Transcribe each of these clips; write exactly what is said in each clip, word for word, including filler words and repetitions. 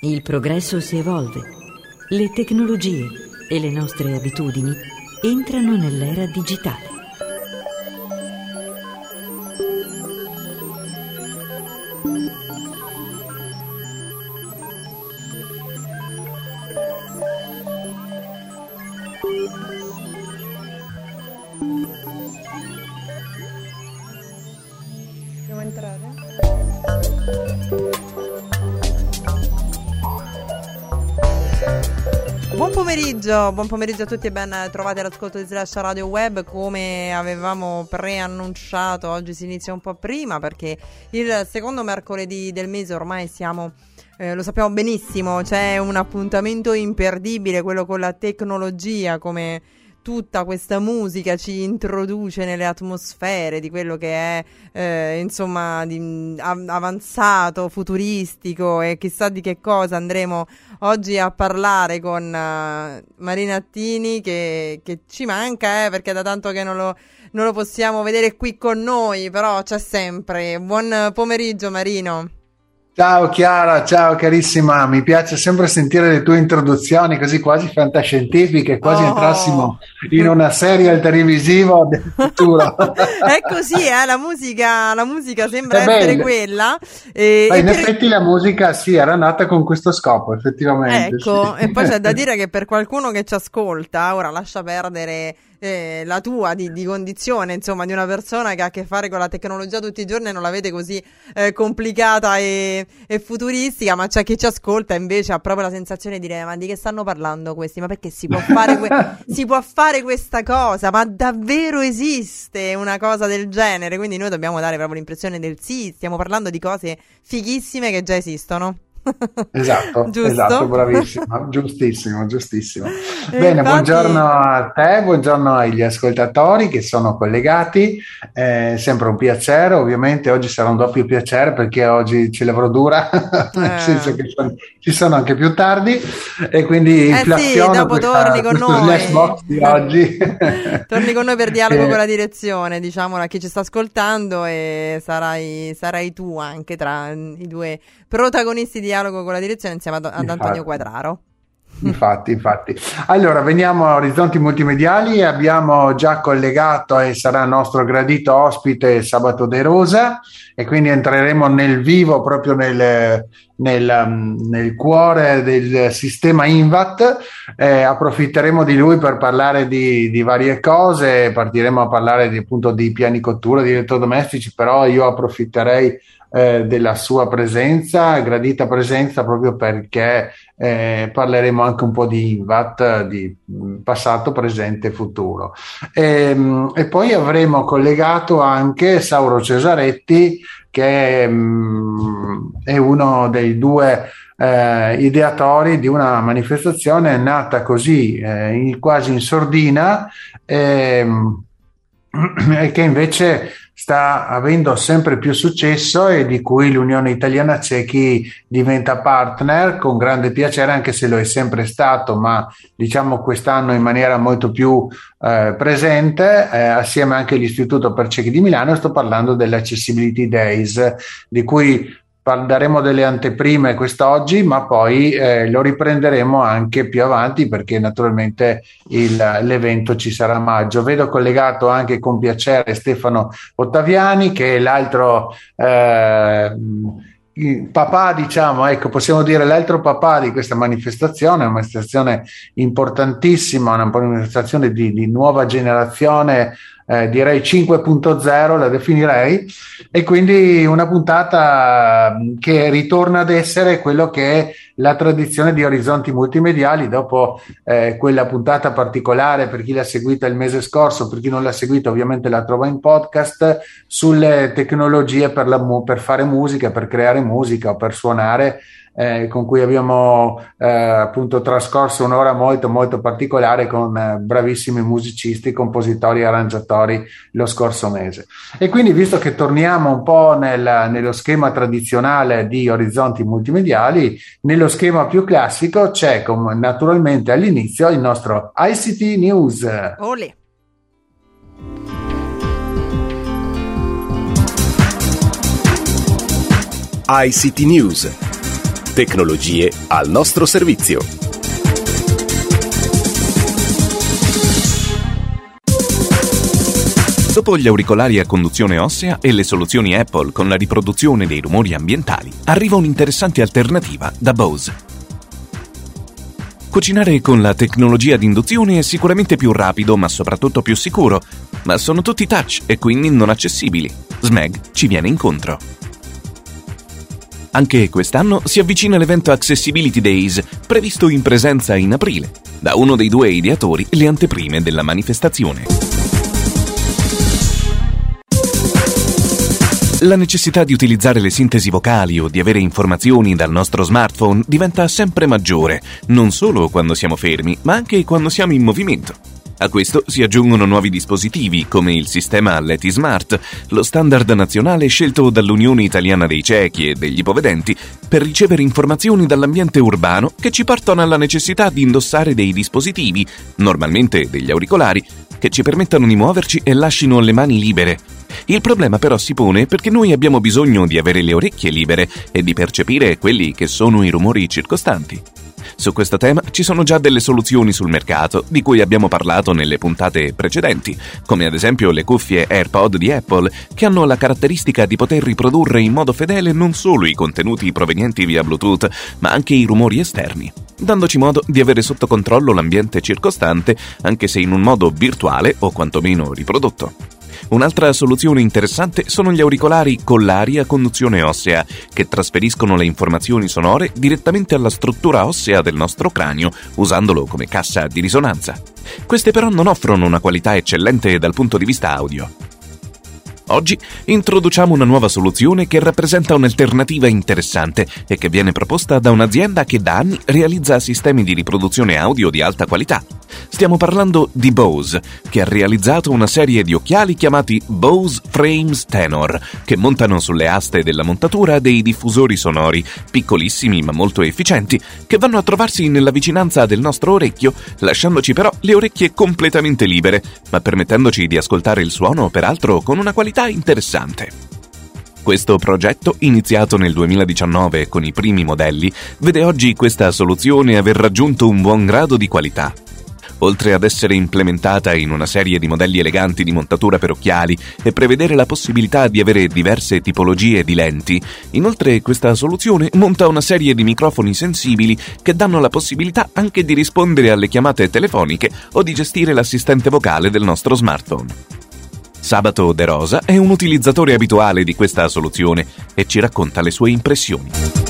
Il progresso si evolve, le tecnologie e le nostre abitudini entrano nell'era digitale. Dobbiamo entrare? Buon pomeriggio, buon pomeriggio a tutti e ben trovati all'ascolto di Slash Radio Web. Come avevamo preannunciato, oggi si inizia un po' prima perché il secondo mercoledì del mese ormai siamo, eh, lo sappiamo benissimo, c'è un appuntamento imperdibile, quello con la tecnologia, come tutta questa musica ci introduce nelle atmosfere di quello che è eh, insomma di, av- avanzato, futuristico e chissà di che cosa. Andremo oggi a parlare con uh, Marino Attini che, che ci manca eh, perché da tanto che non lo, non lo possiamo vedere qui con noi, però c'è sempre. Buon pomeriggio Marino. Ciao Chiara, ciao carissima, mi piace sempre sentire le tue introduzioni così quasi fantascientifiche, quasi oh. entrassimo in una serie televisiva del futuro. È così, eh, la musica, la musica sembra è essere bella. Quella. E, Ma e in per... effetti la musica sì, era nata con questo scopo, effettivamente. Ecco, sì. E poi c'è da dire che per qualcuno che ci ascolta, ora lascia perdere Eh, la tua di, di condizione, insomma, di una persona che ha a che fare con la tecnologia tutti i giorni, non la vede così eh, complicata e, e futuristica, ma c'è chi ci ascolta invece ha proprio la sensazione di dire: ma di che stanno parlando questi? Ma perché si può fare que- si può fare questa cosa? Ma davvero esiste una cosa del genere? Quindi noi dobbiamo dare proprio l'impressione del sì, stiamo parlando di cose fighissime che già esistono. Esatto, Giusto? esatto, bravissimo, giustissimo, giustissimo. E Bene, infatti... buongiorno a te, buongiorno agli ascoltatori che sono collegati, è sempre un piacere, ovviamente oggi sarà un doppio piacere perché oggi ce l'avrò dura, eh. nel senso che sono, ci sono anche più tardi e quindi eh inflaziono sì, dopo questa, torni con questo noi. slash box di oggi. Torni con noi per dialogo eh. con la direzione, diciamolo a chi ci sta ascoltando, e sarai, sarai tu anche tra i due protagonisti di dialogo con la direzione insieme ad, ad Infatti. Antonio Quadraro. Infatti, infatti. Allora, veniamo a Orizzonti Multimediali. Abbiamo già collegato e sarà nostro gradito ospite Sabato De Rosa e quindi entreremo nel vivo, proprio nel, nel, nel cuore del sistema INVAT. Eh, approfitteremo di lui per parlare di, di varie cose, partiremo a parlare di, appunto di piani cottura, di elettrodomestici, però io approfitterei eh, della sua presenza, gradita presenza, proprio perché Eh, parleremo anche un po' di INVAT, di passato, presente e futuro. E, e poi avremo collegato anche Sauro Cesaretti, che mh, è uno dei due eh, ideatori di una manifestazione nata così, eh, in, quasi in sordina, e, e che invece sta avendo sempre più successo e di cui l'Unione Italiana Cechi diventa partner con grande piacere, anche se lo è sempre stato, ma diciamo quest'anno in maniera molto più eh, presente, eh, assieme anche all'Istituto per Ciechi di Milano. Sto parlando dell'Accessibility Days, di cui daremo delle anteprime quest'oggi, ma poi eh, lo riprenderemo anche più avanti perché naturalmente il, l'evento ci sarà a maggio. Vedo collegato anche con piacere Stefano Ottaviani, che è l'altro eh, papà, diciamo, ecco, possiamo dire l'altro papà di questa manifestazione, una manifestazione importantissima, una manifestazione di, di nuova generazione, Eh, direi cinque punto zero la definirei, e quindi una puntata che ritorna ad essere quello che è la tradizione di Orizzonti Multimediali dopo eh, quella puntata particolare. Per chi l'ha seguita il mese scorso, per chi non l'ha seguita ovviamente la trova in podcast, sulle tecnologie per, la, per fare musica, per creare musica o per suonare, Eh, con cui abbiamo eh, appunto trascorso un'ora molto molto particolare con eh, bravissimi musicisti, compositori e arrangiatori lo scorso mese. E quindi, visto che torniamo un po' nel, nello schema tradizionale di Orizzonti Multimediali, nello schema più classico c'è come naturalmente all'inizio il nostro I C T News. Olè. I C T News. Tecnologie al nostro servizio. Dopo gli auricolari a conduzione ossea e le soluzioni Apple con la riproduzione dei rumori ambientali, arriva un'interessante alternativa da Bose. Cucinare con la tecnologia di induzione è sicuramente più rapido, ma soprattutto più sicuro, ma sono tutti touch e quindi non accessibili. S M E G ci viene incontro. Anche quest'anno si avvicina l'evento Accessibility Days, previsto in presenza in aprile. Da uno dei due ideatori, le anteprime della manifestazione. La necessità di utilizzare le sintesi vocali o di avere informazioni dal nostro smartphone diventa sempre maggiore, non solo quando siamo fermi, ma anche quando siamo in movimento. A questo si aggiungono nuovi dispositivi, come il sistema Leti Smart, lo standard nazionale scelto dall'Unione Italiana dei Ciechi e degli Ipovedenti per ricevere informazioni dall'ambiente urbano che ci portano alla necessità di indossare dei dispositivi, normalmente degli auricolari, che ci permettano di muoverci e lasciano le mani libere. Il problema però si pone perché noi abbiamo bisogno di avere le orecchie libere e di percepire quelli che sono i rumori circostanti. Su questo tema ci sono già delle soluzioni sul mercato di cui abbiamo parlato nelle puntate precedenti, come ad esempio le cuffie AirPod di Apple, che hanno la caratteristica di poter riprodurre in modo fedele non solo i contenuti provenienti via Bluetooth, ma anche i rumori esterni, dandoci modo di avere sotto controllo l'ambiente circostante, anche se in un modo virtuale o quantomeno riprodotto. Un'altra soluzione interessante sono gli auricolari con l'aria a conduzione ossea, che trasferiscono le informazioni sonore direttamente alla struttura ossea del nostro cranio, usandolo come cassa di risonanza. Queste però non offrono una qualità eccellente dal punto di vista audio. Oggi introduciamo una nuova soluzione che rappresenta un'alternativa interessante e che viene proposta da un'azienda che da anni realizza sistemi di riproduzione audio di alta qualità. Stiamo parlando di Bose, che ha realizzato una serie di occhiali chiamati Bose Frames Tenor, che montano sulle aste della montatura dei diffusori sonori, piccolissimi ma molto efficienti, che vanno a trovarsi nella vicinanza del nostro orecchio, lasciandoci però le orecchie completamente libere, ma permettendoci di ascoltare il suono peraltro con una qualità interessante. Questo progetto, iniziato nel duemiladiciannove con i primi modelli, vede oggi questa soluzione aver raggiunto un buon grado di qualità. Oltre ad essere implementata in una serie di modelli eleganti di montatura per occhiali e prevedere la possibilità di avere diverse tipologie di lenti, inoltre questa soluzione monta una serie di microfoni sensibili che danno la possibilità anche di rispondere alle chiamate telefoniche o di gestire l'assistente vocale del nostro smartphone. Sabato De Rosa è un utilizzatore abituale di questa soluzione e ci racconta le sue impressioni.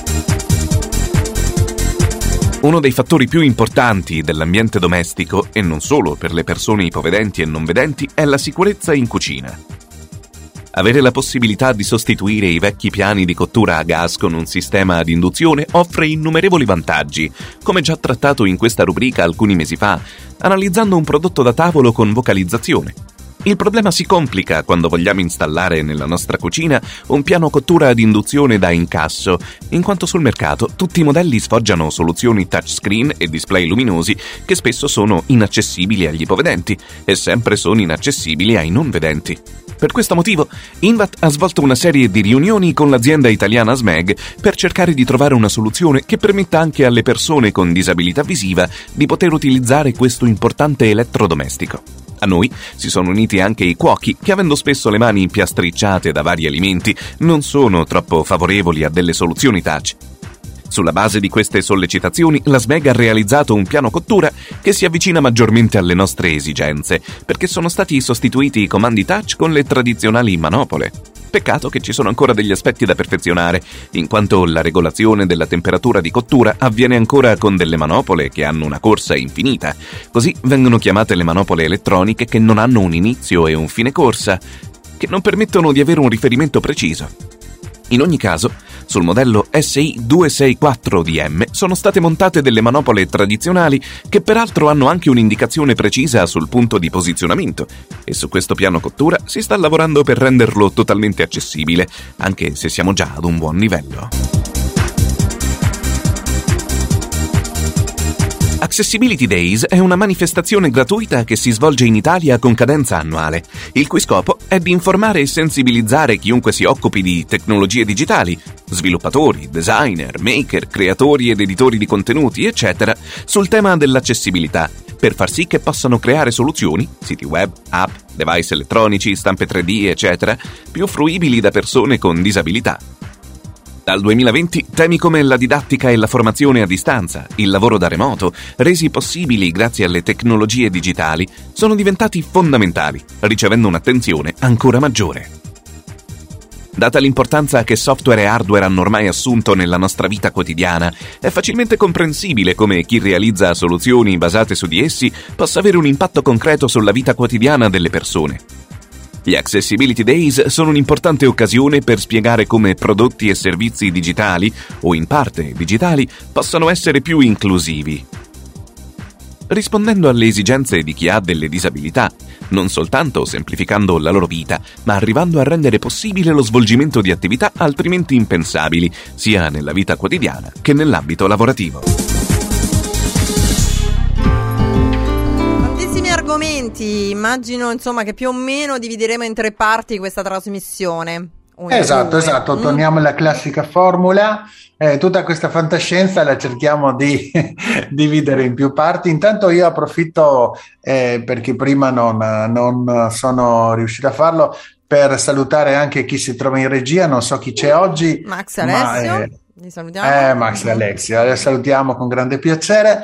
Uno dei fattori più importanti dell'ambiente domestico, e non solo per le persone ipovedenti e non vedenti, è la sicurezza in cucina. Avere la possibilità di sostituire i vecchi piani di cottura a gas con un sistema ad induzione offre innumerevoli vantaggi, come già trattato in questa rubrica alcuni mesi fa, analizzando un prodotto da tavolo con vocalizzazione. Il problema si complica quando vogliamo installare nella nostra cucina un piano cottura ad induzione da incasso, in quanto sul mercato tutti i modelli sfoggiano soluzioni touchscreen e display luminosi che spesso sono inaccessibili agli ipovedenti e sempre sono inaccessibili ai non vedenti. Per questo motivo, Invat ha svolto una serie di riunioni con l'azienda italiana S M E G per cercare di trovare una soluzione che permetta anche alle persone con disabilità visiva di poter utilizzare questo importante elettrodomestico. A noi si sono uniti anche i cuochi che, avendo spesso le mani impiastricciate da vari alimenti, non sono troppo favorevoli a delle soluzioni touch. Sulla base di queste sollecitazioni, la S M E G ha realizzato un piano cottura che si avvicina maggiormente alle nostre esigenze, perché sono stati sostituiti i comandi touch con le tradizionali manopole. Peccato che ci sono ancora degli aspetti da perfezionare, in quanto la regolazione della temperatura di cottura avviene ancora con delle manopole che hanno una corsa infinita. Così vengono chiamate le manopole elettroniche che non hanno un inizio e un fine corsa, che non permettono di avere un riferimento preciso. In ogni caso, sul modello S I duecentosessantaquattro D M sono state montate delle manopole tradizionali che peraltro hanno anche un'indicazione precisa sul punto di posizionamento, e su questo piano cottura si sta lavorando per renderlo totalmente accessibile, anche se siamo già ad un buon livello. Accessibility Days è una manifestazione gratuita che si svolge in Italia con cadenza annuale, il cui scopo è di informare e sensibilizzare chiunque si occupi di tecnologie digitali, sviluppatori, designer, maker, creatori ed editori di contenuti, eccetera, sul tema dell'accessibilità, per far sì che possano creare soluzioni, siti web, app, device elettronici, stampe tre D, eccetera, più fruibili da persone con disabilità. Dal duemilaventi temi come la didattica e la formazione a distanza, il lavoro da remoto, resi possibili grazie alle tecnologie digitali, sono diventati fondamentali, ricevendo un'attenzione ancora maggiore. Data l'importanza che software e hardware hanno ormai assunto nella nostra vita quotidiana, è facilmente comprensibile come chi realizza soluzioni basate su di essi possa avere un impatto concreto sulla vita quotidiana delle persone. Gli Accessibility Days sono un'importante occasione per spiegare come prodotti e servizi digitali, o in parte digitali, possano essere più inclusivi, rispondendo alle esigenze di chi ha delle disabilità, non soltanto semplificando la loro vita, ma arrivando a rendere possibile lo svolgimento di attività altrimenti impensabili, sia nella vita quotidiana che nell'ambito lavorativo. Argomenti, immagino insomma che più o meno divideremo in tre parti questa trasmissione. Una, esatto, due. esatto, mm. torniamo alla classica formula, eh, tutta questa fantascienza la cerchiamo di dividere in più parti. Intanto io approfitto, eh, perché prima non, non sono riuscito a farlo, per salutare anche chi si trova in regia, non so chi c'è oggi. Max Alessio. Ma, eh, Li salutiamo. Eh, Max e Alexia, le salutiamo con grande piacere.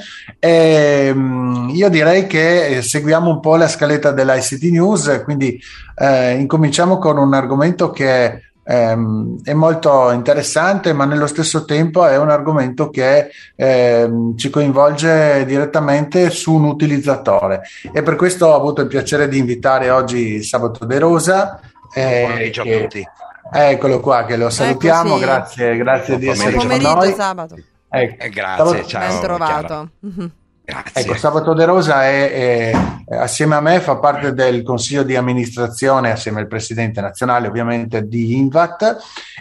E, io direi che seguiamo un po' la scaletta dell'I C T News, quindi eh, incominciamo con un argomento che ehm, è molto interessante, ma nello stesso tempo è un argomento che ehm, ci coinvolge direttamente su un utilizzatore, e per questo ho avuto il piacere di invitare oggi Sabato De Rosa. Eh, Buon pomeriggio a tutti. Eccolo qua, che lo salutiamo, Eccoci. grazie, grazie di essere Buon con pomeriggio, noi. Sabato. Ecco, Eh, grazie, Sabato, ciao. Ben trovato. Grazie. ecco, Sabato De Rosa è, è, assieme a me fa parte del consiglio di amministrazione, assieme al presidente nazionale ovviamente, di INVAT,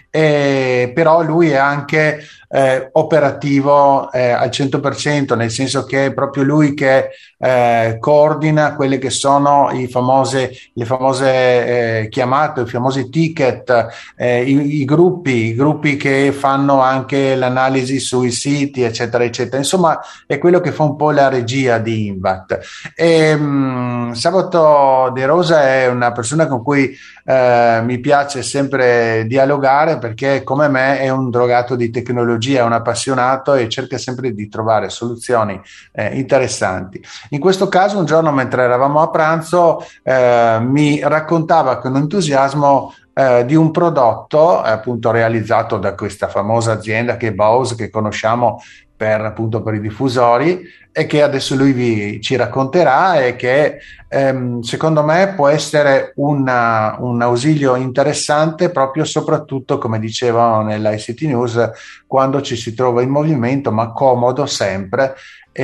eh, però lui è anche eh, operativo eh, al cento per cento, nel senso che è proprio lui che eh, coordina quelle che sono i famose, le famose eh, chiamate, i famosi ticket, eh, i, i gruppi, i gruppi che fanno anche l'analisi sui siti, eccetera, eccetera. Insomma, è quello che fa un po' la regia di INVAT. E, mh, Sabato De Rosa è una persona con cui eh, mi piace sempre dialogare, perché come me è un drogato di tecnologia, è un appassionato e cerca sempre di trovare soluzioni eh, interessanti. In questo caso, un giorno mentre eravamo a pranzo, eh, mi raccontava con entusiasmo eh, di un prodotto eh, appunto realizzato da questa famosa azienda che è Bose, che conosciamo per appunto per i diffusori, e che adesso lui vi, ci racconterà, e che ehm, secondo me può essere una, un ausilio interessante proprio soprattutto, come dicevano nell'I C T News, quando ci si trova in movimento, ma comodo sempre.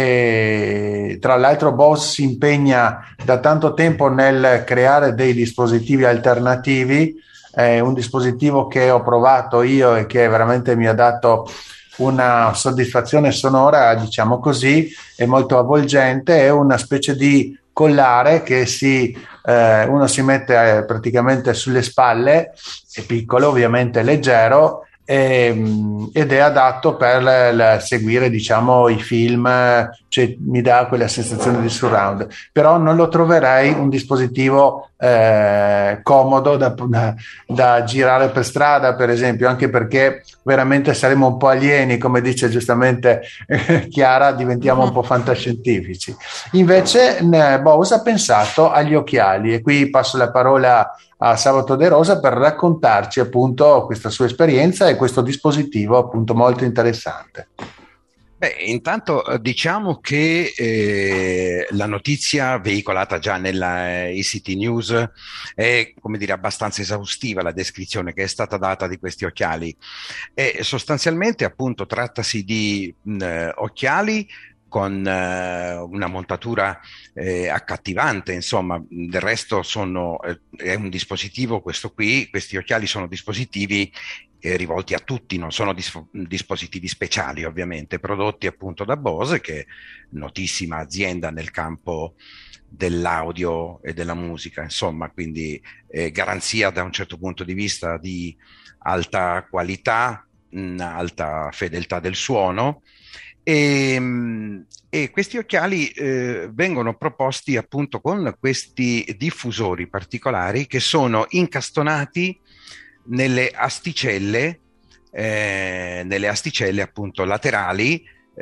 E tra l'altro Bose si impegna da tanto tempo nel creare dei dispositivi alternativi, eh, un dispositivo che ho provato io e che veramente mi ha dato una soddisfazione sonora, diciamo così, è molto avvolgente. È una specie di collare che si, eh, uno si mette eh, praticamente sulle spalle, è piccolo, ovviamente leggero, e, ed è adatto per l- l- seguire, diciamo, i film, cioè mi dà quella sensazione di surround, però non lo troverei un dispositivo eh, comodo da, da, da girare per strada, per esempio, anche perché veramente saremo un po' alieni, come dice giustamente eh, Chiara, diventiamo un po' fantascientifici. Invece eh, Bose ha pensato agli occhiali, e qui passo la parola a Sabato De Rosa per raccontarci appunto questa sua esperienza e questo dispositivo appunto molto interessante. Beh, intanto diciamo che eh, la notizia veicolata già nella I C T News è, come dire, abbastanza esaustiva, la descrizione che è stata data di questi occhiali. E sostanzialmente appunto trattasi di mh, occhiali con eh, una montatura eh, accattivante, insomma. Del resto sono, eh, è un dispositivo, questo qui, questi occhiali sono dispositivi eh, rivolti a tutti, non sono dis- dispositivi speciali ovviamente, prodotti appunto da Bose, che è notissima azienda nel campo dell'audio e della musica, insomma, quindi eh, garanzia da un certo punto di vista di alta qualità, mh, alta fedeltà del suono. E, e questi occhiali eh, vengono proposti appunto con questi diffusori particolari che sono incastonati nelle asticelle, eh, nelle asticelle appunto laterali,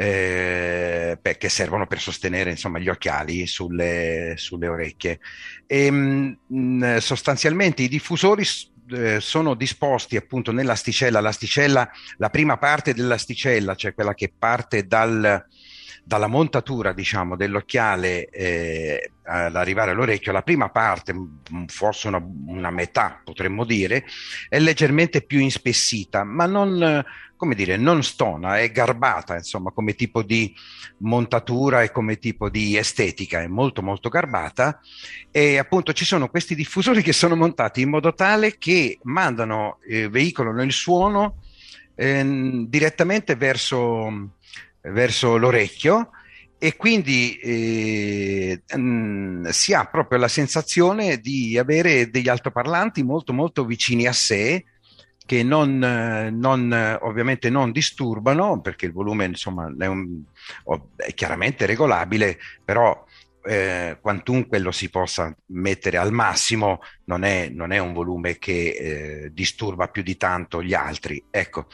eh, che servono per sostenere insomma gli occhiali sulle, sulle orecchie. E, mh, sostanzialmente i diffusori eh, sono disposti appunto nell'asticella. L'asticella, la prima parte dell'asticella, cioè quella che parte dal, dalla montatura diciamo dell'occhiale eh, all'arrivare all'orecchio, la prima parte, forse una, una metà potremmo dire, è leggermente più inspessita, ma non, come dire, non stona, è garbata, insomma, come tipo di montatura e come tipo di estetica, è molto molto garbata. E appunto ci sono questi diffusori che sono montati in modo tale che mandano, eh, veicolano il suono eh, direttamente verso, verso l'orecchio, e quindi eh, mh, si ha proprio la sensazione di avere degli altoparlanti molto molto vicini a sé, che non, non ovviamente non disturbano, perché il volume insomma è, un, è chiaramente regolabile, però eh, quantunque lo si possa mettere al massimo, non è, non è un volume che eh, disturba più di tanto gli altri, ecco.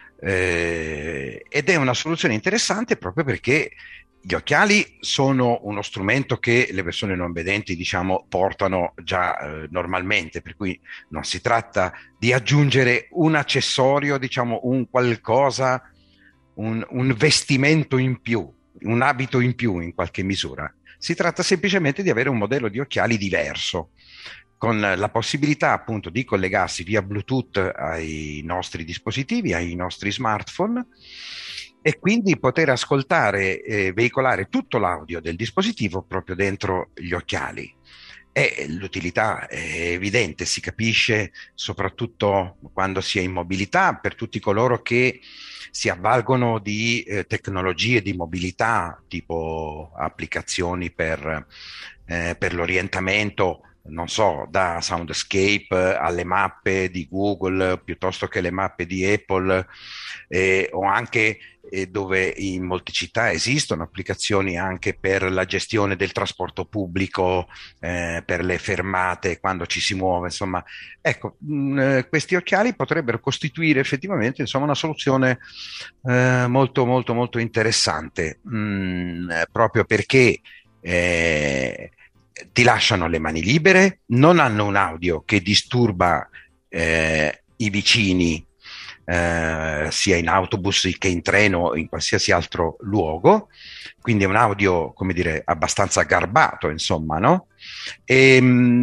Eh, ed è una soluzione interessante proprio perché gli occhiali sono uno strumento che le persone non vedenti, diciamo, portano già eh, normalmente, per cui non si tratta di aggiungere un accessorio, diciamo, un qualcosa, un, un vestimento in più, un abito in più in qualche misura. Si tratta semplicemente di avere un modello di occhiali diverso, con la possibilità appunto di collegarsi via Bluetooth ai nostri dispositivi, ai nostri smartphone, e quindi poter ascoltare e veicolare tutto l'audio del dispositivo proprio dentro gli occhiali. E l'utilità è evidente, si capisce soprattutto quando si è in mobilità, per tutti coloro che si avvalgono di eh, tecnologie di mobilità, tipo applicazioni per, eh, per l'orientamento, non so, da Soundscape alle mappe di Google piuttosto che le mappe di Apple, eh, o anche eh, dove in molte città esistono applicazioni anche per la gestione del trasporto pubblico, eh, per le fermate quando ci si muove, insomma. Ecco, mh, questi occhiali potrebbero costituire effettivamente insomma una soluzione eh, molto molto molto interessante, mh, proprio perché eh, ti lasciano le mani libere, non hanno un audio che disturba eh, i vicini, eh, sia in autobus che in treno o in qualsiasi altro luogo, quindi è un audio, come dire, abbastanza garbato, insomma, no? E,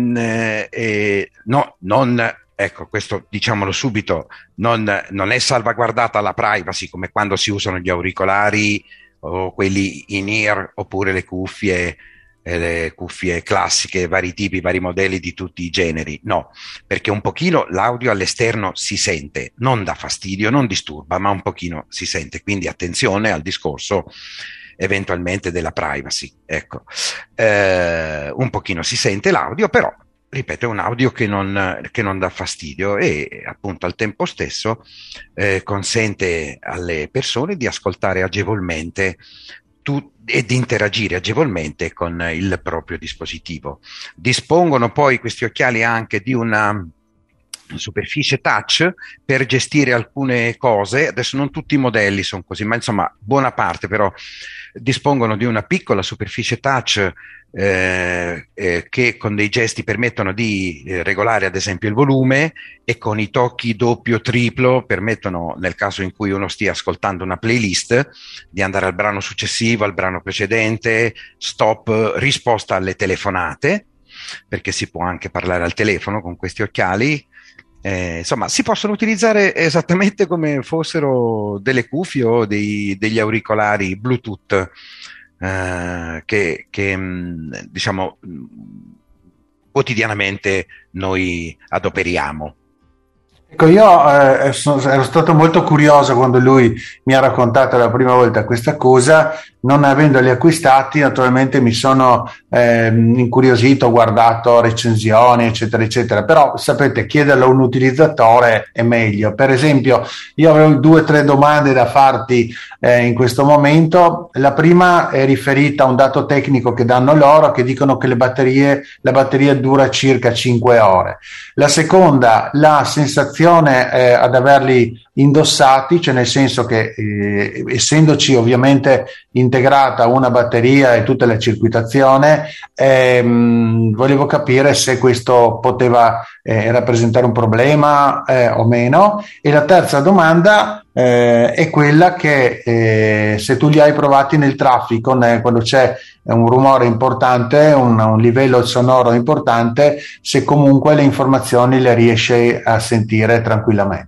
e no, non, ecco, questo diciamolo subito, non, non è salvaguardata la privacy come quando si usano gli auricolari o quelli in-ear oppure le cuffie, e le cuffie classiche, vari tipi, vari modelli di tutti i generi. No, perché un pochino l'audio all'esterno si sente, non dà fastidio, non disturba, ma un pochino si sente, quindi attenzione al discorso eventualmente della privacy, ecco. Eh, un pochino si sente l'audio, però ripeto, è un audio che non, che non dà fastidio e appunto al tempo stesso eh, consente alle persone di ascoltare agevolmente tu, e di interagire agevolmente con il proprio dispositivo. Dispongono poi questi occhiali anche di una superficie touch per gestire alcune cose. Adesso non tutti i modelli sono così, ma insomma buona parte però dispongono di una piccola superficie touch eh, eh, che con dei gesti permettono di eh, regolare ad esempio il volume, e con i tocchi doppio triplo permettono, nel caso in cui uno stia ascoltando una playlist, di andare al brano successivo, al brano precedente, stop, risposta alle telefonate, perché si può anche parlare al telefono con questi occhiali. Eh, insomma, si possono utilizzare esattamente come fossero delle cuffie o dei, degli auricolari Bluetooth eh, che, che mh, diciamo mh, quotidianamente noi adoperiamo. Ecco, io eh, sono, ero stato molto curioso quando lui mi ha raccontato la prima volta questa cosa, non avendoli acquistati, naturalmente mi sono eh, incuriosito, ho guardato recensioni, eccetera, eccetera, però sapete, chiederlo a un utilizzatore è meglio. Per esempio, io avevo due o tre domande da farti eh, in questo momento. La prima è riferita a un dato tecnico che danno loro, che dicono che le batterie, la batteria dura circa cinque ore. La seconda, la sensazione eh, ad averli indossati, cioè nel senso che eh, essendoci ovviamente integrata una batteria e tutta la circuitazione, ehm, volevo capire se questo poteva eh, rappresentare un problema eh, o meno. E la terza domanda eh, è quella che eh, se tu li hai provati nel traffico, né, quando c'è un rumore importante, un, un livello sonoro importante, se comunque le informazioni le riesci a sentire tranquillamente.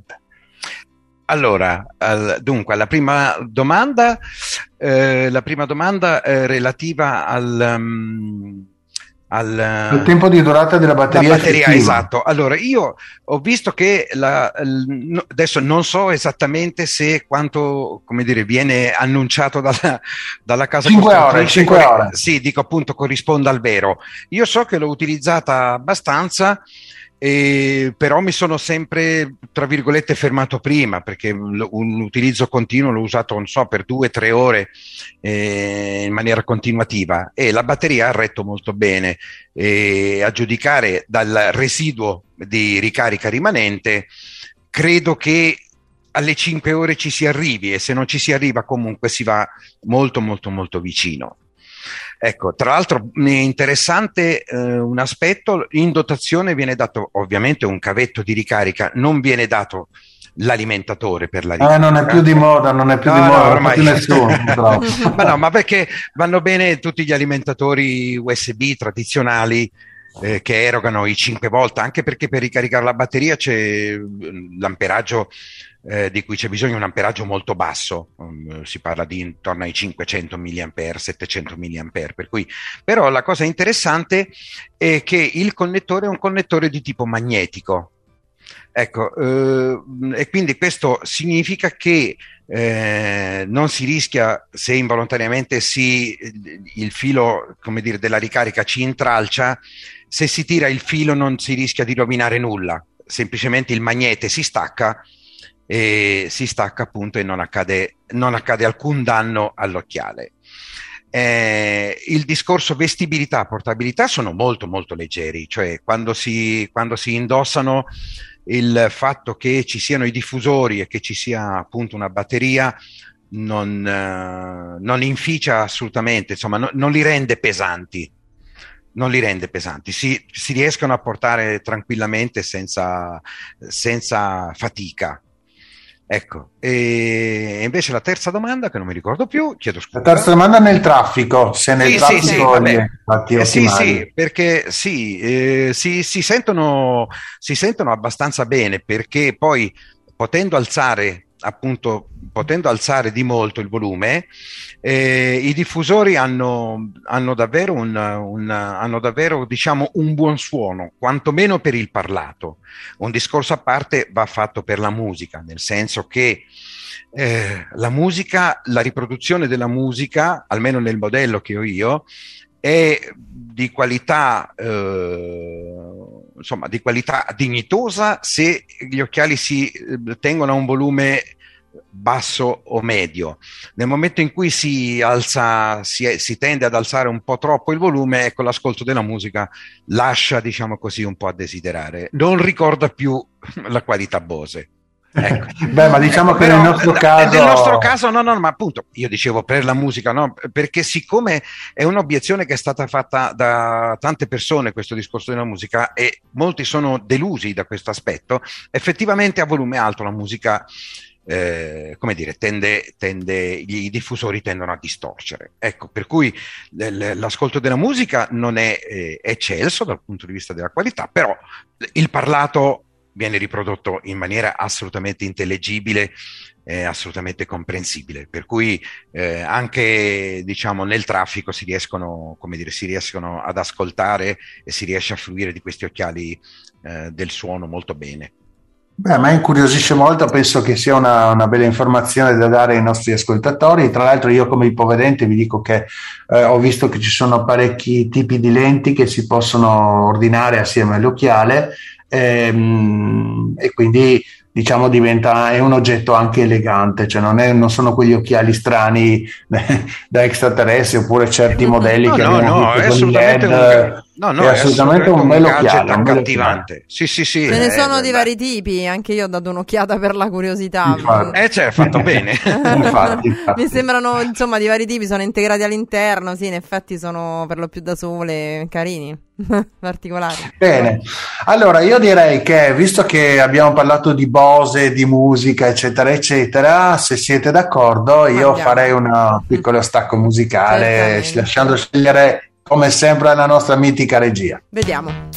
Allora, al, dunque, la prima domanda, eh, la prima domanda è relativa al, um, al, Il tempo di durata della batteria. La batteria, effettiva. esatto. Allora, io ho visto che la, l, adesso non so esattamente se quanto, come dire, viene annunciato dalla, dalla casa cinque ore, cinque ore. Sì, dico appunto corrisponda al vero. Io so che l'ho utilizzata abbastanza. E però mi sono sempre, tra virgolette, fermato prima, perché un utilizzo continuo l'ho usato, non so, per due o tre ore eh, in maniera continuativa, e la batteria ha retto molto bene. E a giudicare dal residuo di ricarica rimanente, credo che alle cinque ore ci si arrivi, e se non ci si arriva comunque si va molto molto molto vicino. Ecco, tra l'altro è interessante eh, un aspetto: in dotazione viene dato ovviamente un cavetto di ricarica, non viene dato l'alimentatore per la ricarica. Eh, non è più di moda, non è più no, di moda, no, ormai. Non nessuno. ma no, ma perché vanno bene tutti gli alimentatori U S B tradizionali eh, che erogano i cinque volt, anche perché per ricaricare la batteria c'è l'amperaggio Eh, di cui c'è bisogno, un amperaggio molto basso, um, si parla di intorno ai cinquecento milliampere, settecento milliampere, per cui però la cosa interessante è che il connettore è un connettore di tipo magnetico. Ecco, eh, e quindi questo significa che eh, non si rischia, se involontariamente si, il filo, come dire, della ricarica ci intralcia, se si tira il filo non si rischia di rovinare nulla, semplicemente il magnete si stacca e si stacca appunto, e non accade, non accade alcun danno all'occhiale. Eh, il discorso vestibilità, portabilità sono molto molto leggeri, cioè quando si, quando si indossano, il fatto che ci siano i diffusori e che ci sia appunto una batteria non, eh, non inficia assolutamente, insomma no, non li rende pesanti. Non li rende pesanti, si, si riescono a portare tranquillamente senza, senza fatica. Ecco, e invece la terza domanda, che non mi ricordo più, chiedo scusa. La terza domanda nel traffico, se nel sì, traffico sì, sì, vabbè. eh, sì, sì, perché sì, eh, si, si, sentono, si sentono abbastanza bene, perché poi potendo alzare appunto potendo alzare di molto il volume, eh, i diffusori hanno, hanno davvero un, un hanno davvero diciamo un buon suono, quantomeno per il parlato. Un discorso a parte va fatto per la musica, nel senso che eh, la musica, la riproduzione della musica, almeno nel modello che ho io, è di qualità eh, insomma di qualità dignitosa se gli occhiali si eh, tengono a un volume basso o medio. Nel momento in cui si alza, si, è, si tende ad alzare un po' troppo il volume, ecco, l'ascolto della musica lascia, diciamo così, un po' a desiderare, non ricorda più la qualità Bose. Ecco. Beh, ma diciamo ecco, che però, nel nostro caso nel nostro caso no, no, ma appunto io dicevo per la musica, no, perché siccome è un'obiezione che è stata fatta da tante persone, questo discorso della musica, e molti sono delusi da questo aspetto, effettivamente a volume alto la musica Eh, come dire, tende, tende, i diffusori tendono a distorcere. Ecco, per cui l- l'ascolto della musica non è eh, eccelso dal punto di vista della qualità, però il parlato viene riprodotto in maniera assolutamente intellegibile, eh, assolutamente comprensibile, per cui eh, anche diciamo nel traffico si riescono, come dire, si riescono ad ascoltare e si riesce a fruire di questi occhiali eh, del suono molto bene. Beh, a me incuriosisce molto, penso che sia una, una bella informazione da dare ai nostri ascoltatori. Tra l'altro io come ipovedente vi dico che eh, ho visto che ci sono parecchi tipi di lenti che si possono ordinare assieme all'occhiale, ehm, e quindi diciamo diventa è un oggetto anche elegante, cioè non, è, non sono quegli occhiali strani da extraterrestri oppure certi modelli no, che no, abbiamo no, visto è con gli assolutamente L un, E D. ga- no, no, È è assolutamente un un bel gadget occhiale, un bel accattivante. Sì, sì, sì. Ce ne eh, sono di beh. vari tipi, anche io ho dato un'occhiata per la curiosità. Infatti. Eh, cioè, fatto bene. Infatti, infatti. Mi sembrano insomma di vari tipi, sono integrati all'interno, sì, in effetti sono per lo più da sole, carini, particolari. Bene, allora io direi che visto che abbiamo parlato di Bose, di musica, eccetera, eccetera, se siete d'accordo, io Andiamo. farei un piccolo stacco musicale, Certamente. lasciando scegliere come sempre la nostra mitica regia. Vediamo.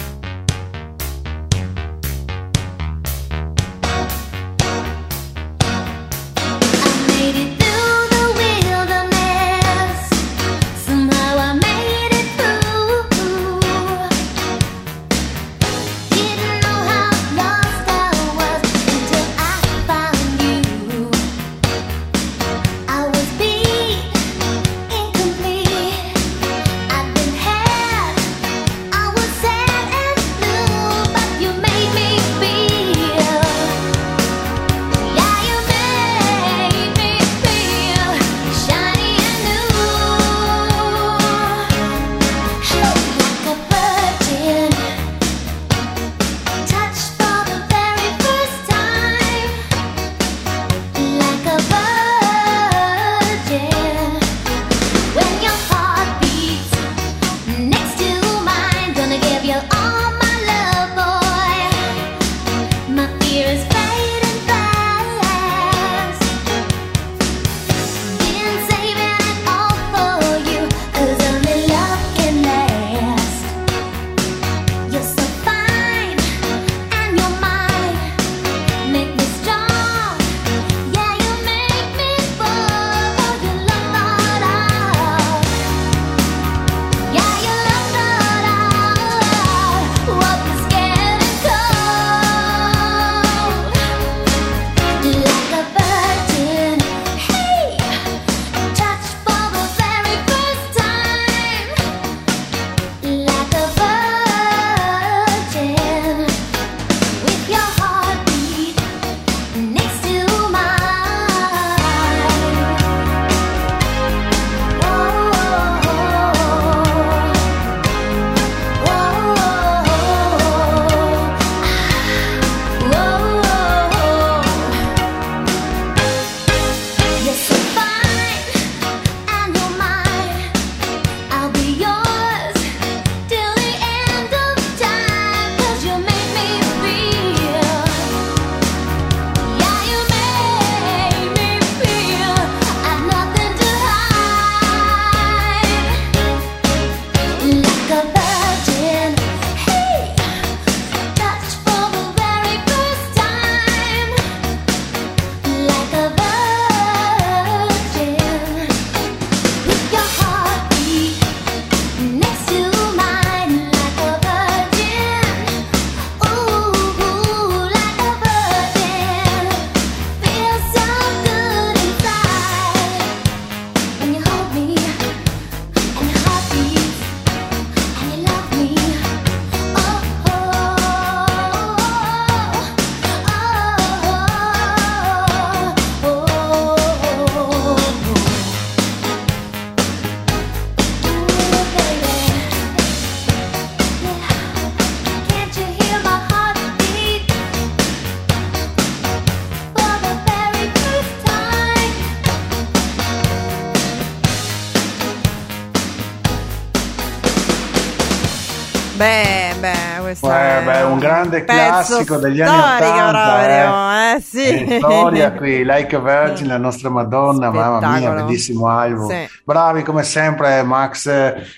Beh, beh, questo Eh, è beh, un grande classico degli anni storico ottanta, proprio, eh, sì. È storia qui, Like a Virgin, la nostra Madonna, mamma mia, Spettacolo. bellissimo album. Sì. Bravi come sempre, Max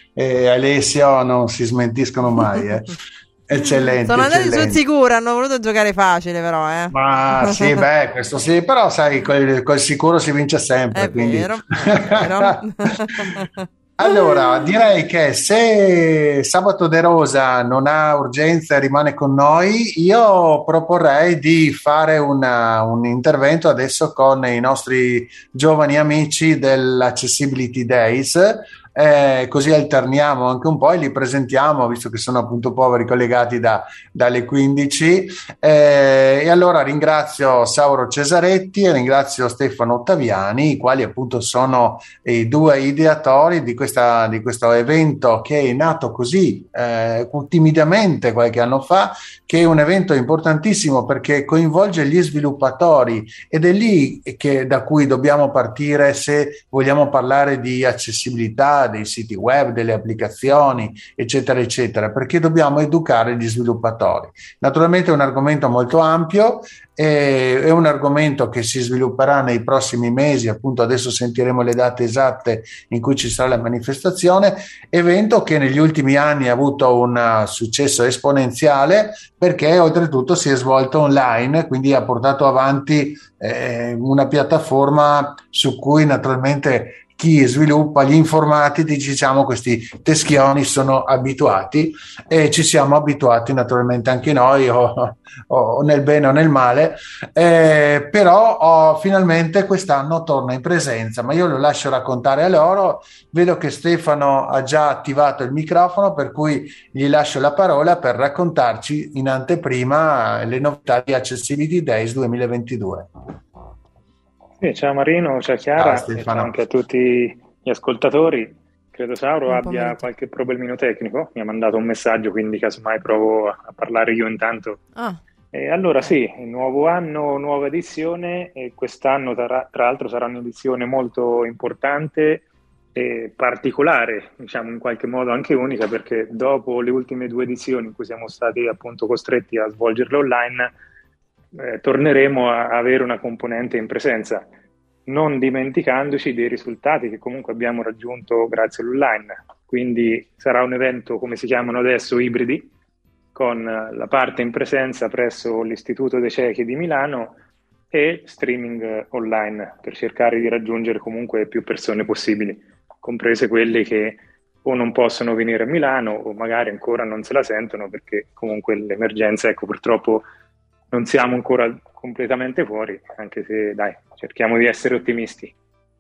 e Alessio non si smentiscono mai, eh. Eccellenti. Sono andati sul eccellenti. sicuro, hanno voluto giocare facile però, eh. Ma sì, beh, questo sì, però sai, col, col sicuro si vince sempre, È quindi... vero, è vero. Allora, direi che se Sabato De Rosa non ha urgenza e rimane con noi, io proporrei di fare una- un intervento adesso con i nostri giovani amici dell'Accessibility Days, eh, così alterniamo anche un po' e li presentiamo, visto che sono appunto poveri collegati da- dalle quindici. Eh, e allora ringrazio Sauro Cesaretti e ringrazio Stefano Ottaviani, i quali appunto sono i due ideatori di, questa, di questo evento che è nato così eh, timidamente qualche anno fa, che è un evento importantissimo perché coinvolge gli sviluppatori ed è lì che, da cui dobbiamo partire se vogliamo parlare di accessibilità dei siti web, delle applicazioni, eccetera, eccetera, perché dobbiamo educare gli sviluppatori. Naturalmente è un argomento molto ampio, è un argomento che si svilupperà nei prossimi mesi, appunto adesso sentiremo le date esatte in cui ci sarà la manifestazione, evento che negli ultimi anni ha avuto un successo esponenziale perché oltretutto si è svolto online, quindi ha portato avanti eh, una piattaforma su cui naturalmente chi sviluppa, gli informatici, diciamo questi teschioni sono abituati e ci siamo abituati naturalmente anche noi o, o nel bene o nel male, eh, però oh, finalmente quest'anno torna in presenza, ma io lo lascio raccontare a loro. Vedo che Stefano ha già attivato il microfono, per cui gli lascio la parola per raccontarci in anteprima le novità di Accessibility Days duemilaventidue. Sì, ciao Marino, ciao Chiara, Ciao, e ciao anche a tutti gli ascoltatori. Credo Sauro abbia qualche problemino tecnico, mi ha mandato un messaggio, quindi casomai provo a parlare io intanto. Ah. E allora sì, nuovo anno, nuova edizione, e quest'anno tra, tra l'altro sarà un'edizione molto importante e particolare, diciamo in qualche modo anche unica, perché dopo le ultime due edizioni in cui siamo stati appunto costretti a svolgerle online, Eh, torneremo a avere una componente in presenza, non dimenticandoci dei risultati che comunque abbiamo raggiunto grazie all'online. Quindi sarà un evento, come si chiamano adesso, ibridi, con la parte in presenza presso l'Istituto dei Ciechi di Milano e streaming online, per cercare di raggiungere comunque più persone possibili, comprese quelle che o non possono venire a Milano o magari ancora non se la sentono perché comunque l'emergenza, ecco, purtroppo non siamo ancora completamente fuori, anche se dai, cerchiamo di essere ottimisti.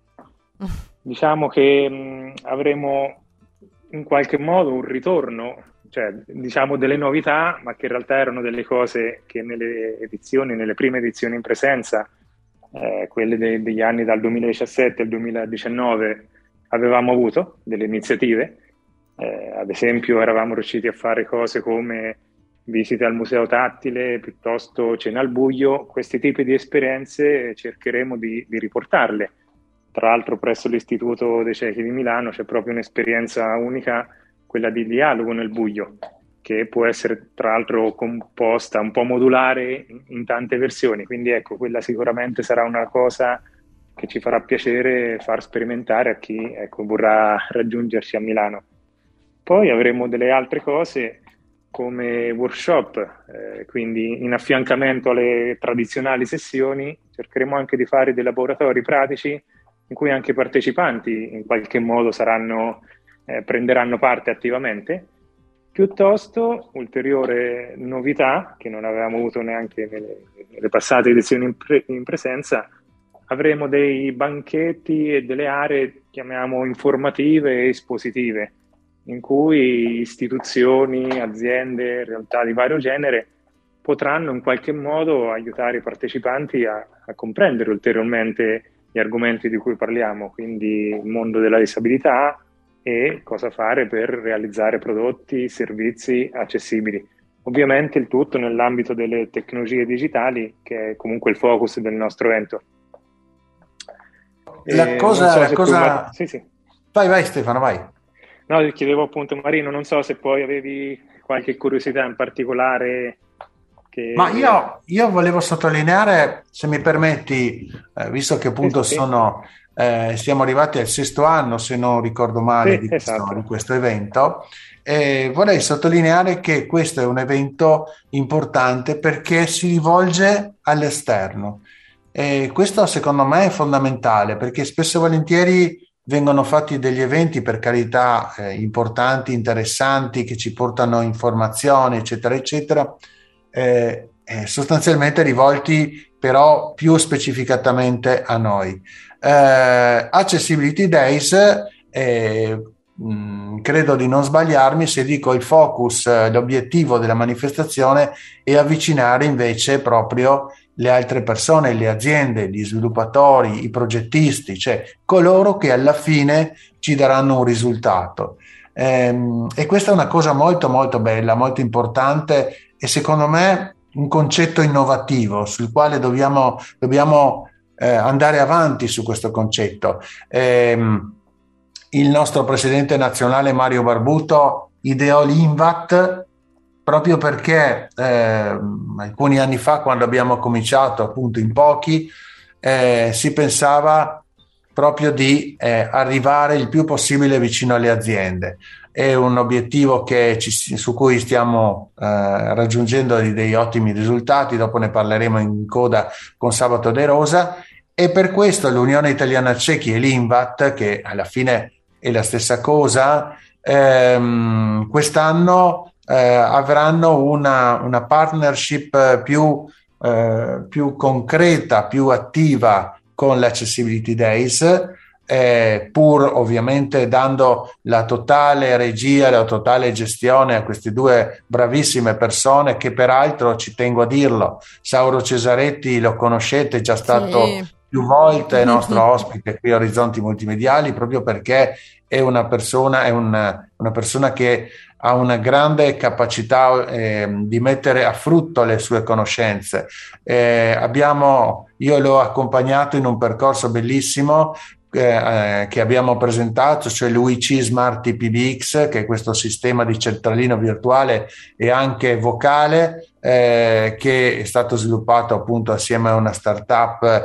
Diciamo che mh, avremo in qualche modo un ritorno, cioè diciamo delle novità, ma che in realtà erano delle cose che nelle edizioni, nelle prime edizioni in presenza, eh, quelle de- degli anni dal duemiladiciassette al duemiladiciannove, avevamo avuto delle iniziative. Eh, ad esempio eravamo riusciti a fare cose come visite al museo tattile, piuttosto cena al buio. Questi tipi di esperienze cercheremo di, di riportarle. Tra l'altro presso l'Istituto dei Ciechi di Milano c'è proprio un'esperienza unica, quella di dialogo nel buio, che può essere tra l'altro composta, un po' modulare in, in tante versioni. Quindi ecco, quella sicuramente sarà una cosa che ci farà piacere far sperimentare a chi ecco, vorrà raggiungerci a Milano. Poi avremo delle altre cose come workshop, eh, quindi in affiancamento alle tradizionali sessioni cercheremo anche di fare dei laboratori pratici in cui anche i partecipanti in qualche modo saranno, eh, prenderanno parte attivamente. Piuttosto, ulteriore novità che non avevamo avuto neanche nelle, nelle passate edizioni in, pre- in presenza, avremo dei banchetti e delle aree, chiamiamo informative e espositive, in cui istituzioni, aziende, realtà di vario genere potranno in qualche modo aiutare i partecipanti a, a comprendere ulteriormente gli argomenti di cui parliamo, quindi il mondo della disabilità e cosa fare per realizzare prodotti, servizi accessibili. Ovviamente il tutto nell'ambito delle tecnologie digitali, che è comunque il focus del nostro evento. La cosa... so la cosa... tu... sì, sì. Vai, vai Stefano, vai. No, chiedevo appunto Marino, non so se poi avevi qualche curiosità in particolare. Che... Ma io, io volevo sottolineare, se mi permetti, eh, visto che appunto sì, sì. sono, eh, siamo arrivati al sesto anno, se non ricordo male, sì, di, questo, esatto. di questo evento, eh, vorrei sottolineare che questo è un evento importante perché si rivolge all'esterno. E questo secondo me è fondamentale perché spesso e volentieri vengono fatti degli eventi, per carità, eh, importanti, interessanti, che ci portano informazioni, eccetera, eccetera, eh, eh, sostanzialmente rivolti però più specificatamente a noi. Eh, Accessibility Days, eh, mh, credo di non sbagliarmi se dico il focus, eh, l'obiettivo della manifestazione è avvicinare invece proprio le altre persone, le aziende, gli sviluppatori, i progettisti, cioè coloro che alla fine ci daranno un risultato. Ehm, e questa è una cosa molto molto bella, molto importante, e secondo me un concetto innovativo sul quale dobbiamo, dobbiamo eh, andare avanti su questo concetto. Ehm, il nostro presidente nazionale Mario Barbuto ideò l'Invat proprio perché eh, alcuni anni fa, quando abbiamo cominciato appunto in pochi, eh, si pensava proprio di eh, arrivare il più possibile vicino alle aziende. È un obiettivo che ci, su cui stiamo eh, raggiungendo dei, dei ottimi risultati, dopo ne parleremo in coda con Sabato De Rosa, e per questo l'Unione Italiana Cechi e l'Invat, che alla fine è la stessa cosa, ehm, quest'anno Eh, avranno una, una partnership più, eh, più concreta, più attiva con l'Accessibility Days, eh, pur ovviamente dando la totale regia, la totale gestione a queste due bravissime persone che peraltro, ci tengo a dirlo, Sauro Cesaretti lo conoscete, è già stato sì. più volte nostro ospite qui a Orizzonti Multimediali, proprio perché è una persona, è una, una persona che ha una grande capacità eh, di mettere a frutto le sue conoscenze. Eh, abbiamo, io l'ho accompagnato in un percorso bellissimo eh, che abbiamo presentato, cioè l'U I C Smart T P B X, che è questo sistema di centralino virtuale e anche vocale, eh, che è stato sviluppato appunto assieme a una startup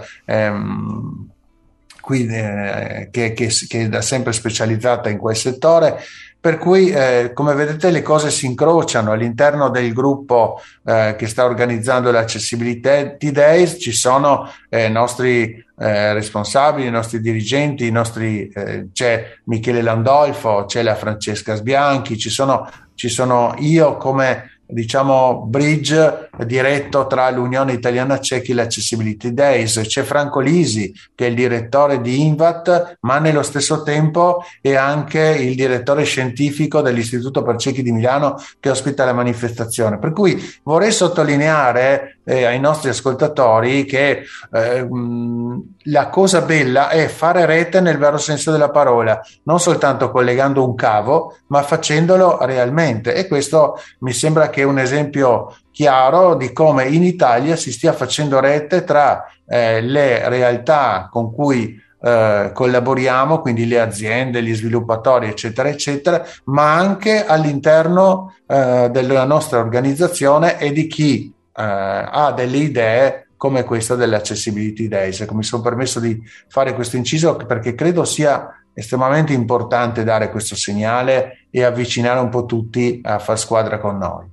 ehm, qui, eh, che, che, che è da sempre specializzata in quel settore. Per cui, eh, come vedete, le cose si incrociano all'interno del gruppo eh, che sta organizzando l'Accessibility Days. Ci sono eh, nostri eh, responsabili, i nostri dirigenti, i nostri, eh, c'è Michele Landolfo, c'è la Francesca Sbianchi, ci sono, ci sono io come diciamo bridge diretto tra l'Unione Italiana Cechi e l'Accessibility Days. C'è Franco Lisi che è il direttore di Invat, ma nello stesso tempo è anche il direttore scientifico dell'Istituto per Ciechi di Milano, che ospita la manifestazione. Per cui vorrei sottolineare eh, ai nostri ascoltatori che eh, mh, la cosa bella è fare rete nel vero senso della parola, non soltanto collegando un cavo, ma facendolo realmente, e questo mi sembra che è un esempio chiaro di come in Italia si stia facendo rete tra eh, le realtà con cui eh, collaboriamo, quindi le aziende, gli sviluppatori, eccetera, eccetera, ma anche all'interno eh, della nostra organizzazione e di chi eh, ha delle idee come questa dell'Accessibility Days. Ecco, mi sono permesso di fare questo inciso perché credo sia estremamente importante dare questo segnale e avvicinare un po' tutti a far squadra con noi.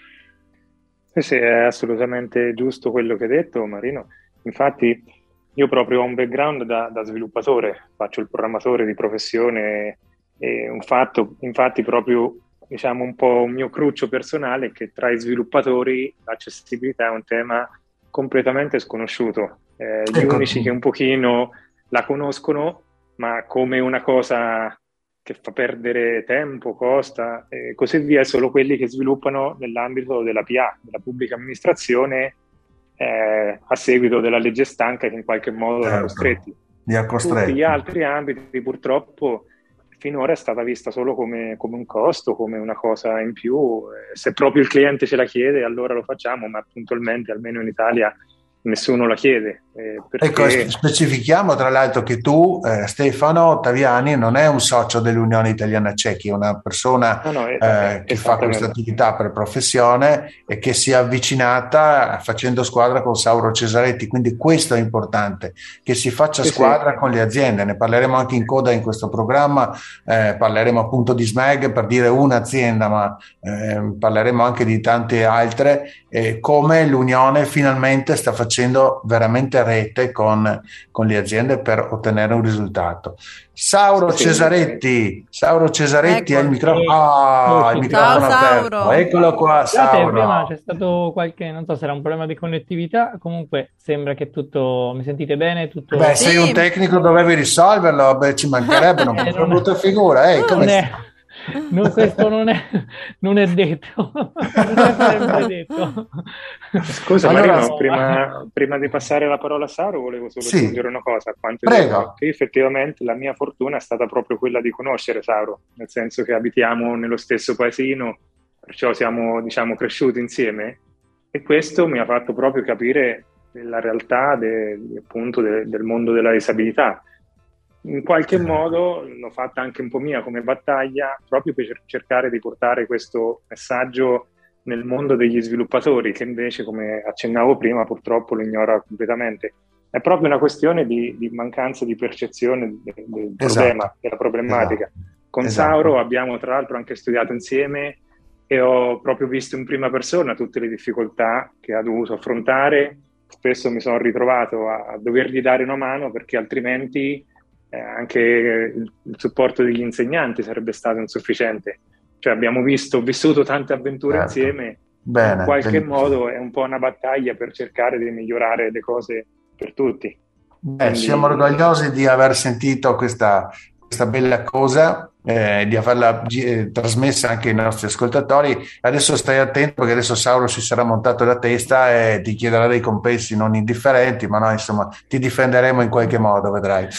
Sì, sì, è assolutamente giusto quello che hai detto, Marino. Infatti io proprio ho un background da, da sviluppatore, faccio il programmatore di professione, e un fatto, infatti proprio diciamo un po' un mio cruccio personale è che tra i sviluppatori l'accessibilità è un tema completamente sconosciuto. Eh, gli ecco. unici che un pochino la conoscono, ma come una cosa che fa perdere tempo, costa e così via, solo quelli che sviluppano nell'ambito della P A, della pubblica amministrazione, eh, a seguito della legge stanca che in qualche modo certo. l'ha costretti. Li ha costretti. Tutti gli altri ambiti purtroppo finora è stata vista solo come, come un costo, come una cosa in più. Se proprio il cliente ce la chiede allora lo facciamo, ma puntualmente almeno in Italia nessuno la chiede. Eh, perché... Ecco, specifichiamo tra l'altro che tu, eh, Stefano Ottaviani, non è un socio dell'Unione Italiana Cechi, è una persona no, no, eh, che fa questa attività per professione e che si è avvicinata facendo squadra con Sauro Cesaretti, quindi questo è importante, che si faccia sì, squadra sì. con le aziende. Ne parleremo anche in coda in questo programma, eh, parleremo appunto di SMEG per dire un'azienda, ma eh, parleremo anche di tante altre, eh, come l'Unione finalmente sta facendo veramente rete con, con le aziende per ottenere un risultato. Sauro Sì, Cesaretti, Sauro Cesaretti, Ecco. hai il microfono, ah, il microfono Ciao, aperto. Sauro. Eccolo qua, Scusate, prima Sauro. c'è stato qualche, non so se era un problema di connettività, comunque sembra che tutto, mi sentite bene? Tutto... Beh, Sì. sei un tecnico, dovevi risolverlo, beh, ci mancherebbe, non Eh, fai una non è- brutta figura, eh, come non è, stai? non- questo non è, non è detto, non è sempre detto. Scusa Allora- Marino, prima, prima di passare la parola a Saro volevo solo Sì. aggiungere una cosa a quanto Prego. detto, che effettivamente la mia fortuna è stata proprio quella di conoscere Saro, nel senso che abitiamo nello stesso paesino, perciò siamo, diciamo, cresciuti insieme, e questo mi ha fatto proprio capire la realtà de- appunto de- del mondo della disabilità. In qualche modo l'ho fatta anche un po' mia come battaglia, proprio per cer- cercare di portare questo messaggio nel mondo degli sviluppatori, che invece, come accennavo prima, purtroppo lo ignora completamente. È proprio una questione di, di mancanza di percezione de- del Esatto. problema, della problematica. Esatto. Con Esatto. Sauro abbiamo tra l'altro anche studiato insieme e ho proprio visto in prima persona tutte le difficoltà che ha dovuto affrontare. Spesso mi sono ritrovato a, a dovergli dare una mano, perché altrimenti eh, anche il, il supporto degli insegnanti sarebbe stato insufficiente. Cioè abbiamo visto, vissuto tante avventure Certo. insieme. Bene, In qualche benissimo. modo è un po' una battaglia per cercare di migliorare le cose per tutti. Beh, Quindi- siamo orgogliosi di aver sentito questa, questa bella cosa, eh, di averla gi- eh, trasmessa anche ai nostri ascoltatori. Adesso stai attento, perché adesso Sauro si sarà montato la testa e ti chiederà dei compensi non indifferenti, ma noi insomma ti difenderemo in qualche modo, vedrai.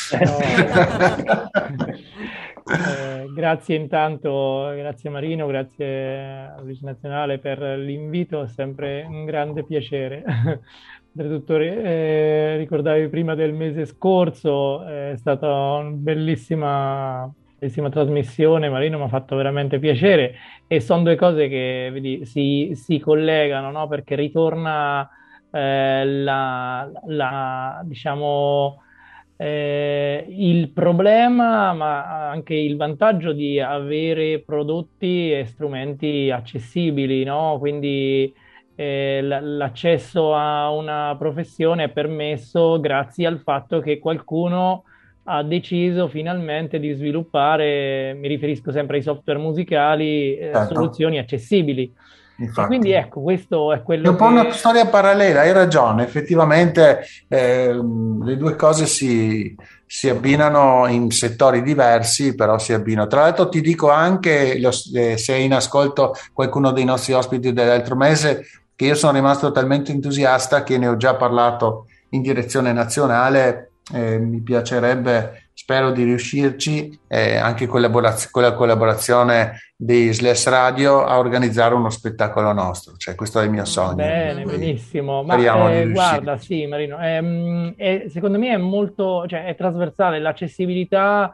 Eh, grazie intanto, grazie Marino, grazie all'U C Nazionale per l'invito, è sempre un grande piacere. Oltretutto eh, ricordavi prima del mese scorso, è stata una bellissima, bellissima trasmissione, Marino, mi ha fatto veramente piacere, e sono due cose che vedi, si, si collegano, no? Perché ritorna eh, la, la, diciamo, eh, il problema, ma anche il vantaggio di avere prodotti e strumenti accessibili, no? Quindi eh, l- l'accesso a una professione è permesso grazie al fatto che qualcuno ha deciso finalmente di sviluppare, mi riferisco sempre ai software musicali, eh, Certo. soluzioni accessibili. E Infatti. quindi ecco, questo è È quello un po' che... una storia parallela, hai ragione, effettivamente ehm, le due cose si, si abbinano in settori diversi, però si abbinano. Tra l'altro ti dico anche, lo- eh, se è in ascolto qualcuno dei nostri ospiti dell'altro mese, che io sono rimasto talmente entusiasta che ne ho già parlato in direzione nazionale, eh, mi piacerebbe, spero di riuscirci, eh, anche collaboraz- con la collaborazione di Slash Radio, a organizzare uno spettacolo nostro, cioè questo è il mio sogno. Bene, Quindi benissimo. Ma speriamo di eh, riuscire. guarda, sì, Marino, ehm, è- secondo me è molto, cioè è trasversale, l'accessibilità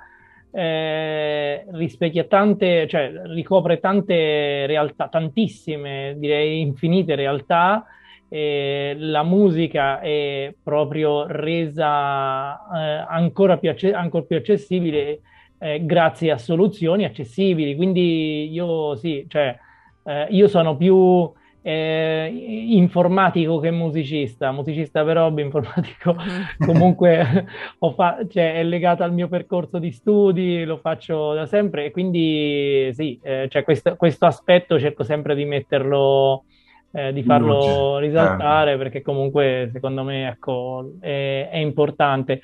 eh, rispecchia tante, cioè ricopre tante realtà, tantissime, direi infinite realtà. Eh, la musica è proprio resa eh, ancora più, acce- ancora più accessibile eh, grazie a soluzioni accessibili. Quindi io sì, cioè eh, io sono più eh, informatico che musicista, musicista per hobby, informatico comunque ho fa- cioè, è legato al mio percorso di studi, lo faccio da sempre, e quindi sì, eh, cioè questo, questo aspetto cerco sempre di metterlo, eh, di farlo Luce, risaltare, perché comunque secondo me ecco, è, è importante.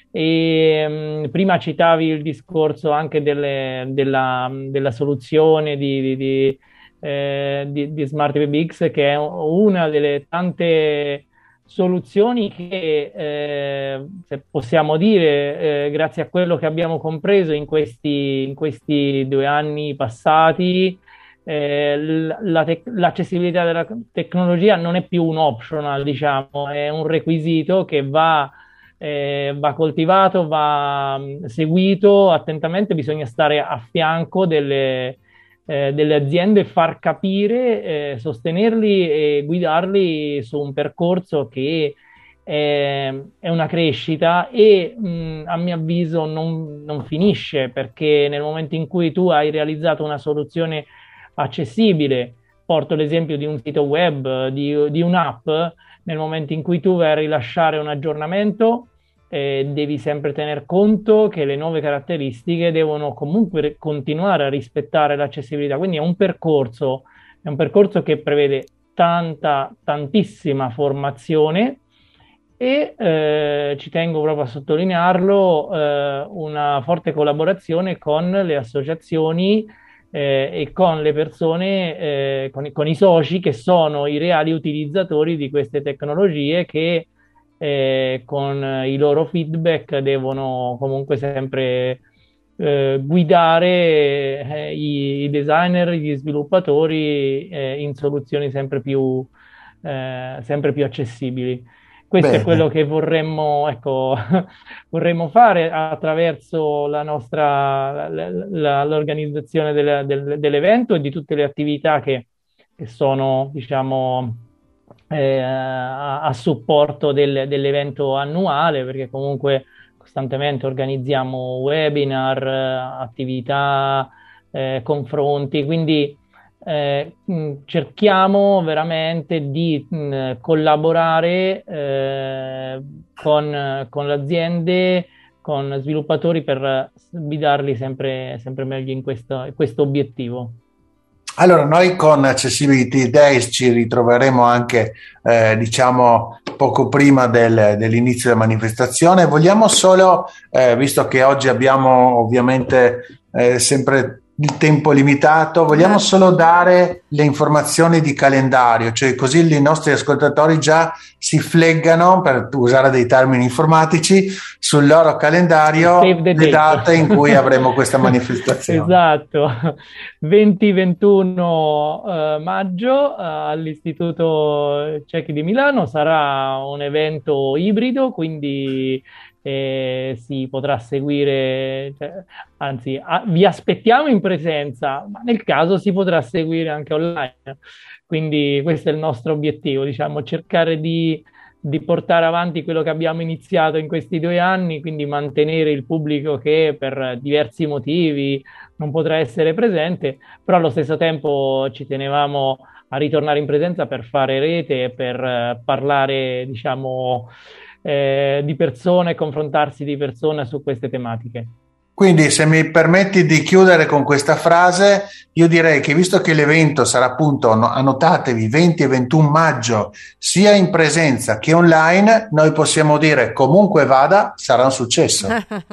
E, mh, prima citavi il discorso anche delle- della, della soluzione di, di, di, eh, di- di Smart T V X, che è una delle tante soluzioni che, eh, se possiamo dire, eh, grazie a quello che abbiamo compreso in questi, in questi due anni passati, eh, l- la tec- l'accessibilità della tecnologia non è più un optional, diciamo, è un requisito che va eh, va coltivato, va mh, seguito attentamente, bisogna stare a fianco delle, eh, delle aziende e far capire, eh, sostenerli e guidarli su un percorso che è, è una crescita e mh, a mio avviso non, non finisce, perché nel momento in cui tu hai realizzato una soluzione accessibile porto l'esempio di un sito web, di, di un'app. Nel momento in cui tu vai a rilasciare un aggiornamento, eh, devi sempre tener conto che le nuove caratteristiche devono comunque re- continuare a rispettare l'accessibilità. Quindi è un percorso, è un percorso che prevede tanta, tantissima formazione e eh, ci tengo proprio a sottolinearlo, eh, una forte collaborazione con le associazioni eh, e con le persone, eh, con, i, con i soci che sono i reali utilizzatori di queste tecnologie che eh, con i loro feedback devono comunque sempre eh, guidare eh, i, i designer, gli sviluppatori eh, in soluzioni sempre più, eh, sempre più accessibili. Questo Bene. È quello che vorremmo, ecco, vorremmo fare attraverso la nostra, la, la, l'organizzazione del, del, dell'evento e di tutte le attività che, che sono, diciamo, eh, a, a supporto del, dell'evento annuale, perché comunque costantemente organizziamo webinar, attività, eh, confronti, quindi Eh, mh, cerchiamo veramente di mh, collaborare eh, con, con le aziende, con sviluppatori per guidarli sempre, sempre meglio in questo, in questo obiettivo. Allora, noi con Accessibility Days ci ritroveremo anche, eh, diciamo, poco prima del, dell'inizio della manifestazione. Vogliamo solo, eh, visto che oggi abbiamo ovviamente eh, sempre il tempo limitato, vogliamo solo dare le informazioni di calendario, cioè così i nostri ascoltatori già si fleggano, per usare dei termini informatici, sul loro calendario le date in cui avremo questa manifestazione. Esatto, venti ventuno uh, maggio uh, all'Istituto Ciechi di Milano sarà un evento ibrido, quindi Eh, si potrà seguire, cioè, anzi a, vi aspettiamo in presenza, ma nel caso si potrà seguire anche online, quindi questo è il nostro obiettivo, diciamo, cercare di, di portare avanti quello che abbiamo iniziato in questi due anni, quindi mantenere il pubblico che per diversi motivi non potrà essere presente, però allo stesso tempo ci tenevamo a ritornare in presenza per fare rete e per eh, parlare, diciamo, Eh, di persone, confrontarsi di persona su queste tematiche. Quindi, se mi permetti di chiudere con questa frase, io direi che visto che l'evento sarà appunto, annotatevi, venti e ventuno maggio, sia in presenza che online, noi possiamo dire comunque vada, sarà un successo.